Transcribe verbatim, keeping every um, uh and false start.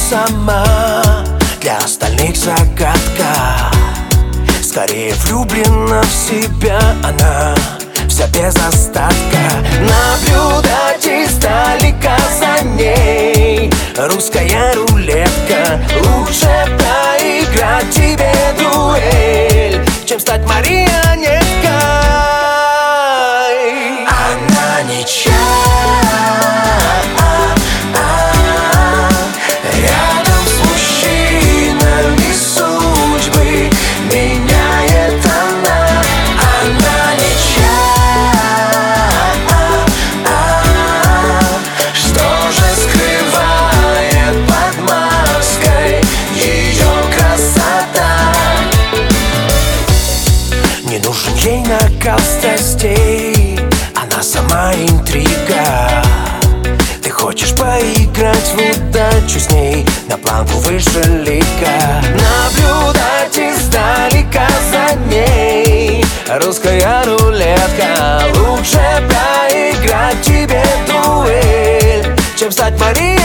сама, для остальных загадка. Скорее влюблена в себя она, вся без остатка. Наблюдать издалека за ней, русская рулетка. Лучше проиграть тебе дуэль, чем стать марионеткой. Она ничья, рядом с мужчинами судьбы меняет она. Она ничья, что же скрывает под маской ее красота? Не нужен ей накал страстей, она сама интрига. Ты хочешь поиграть в удачу с ней, на планку выше лика. Наблюдать издалека за ней, русская рулетка. Лучше проиграть тебе дуэль, чем стать Марией.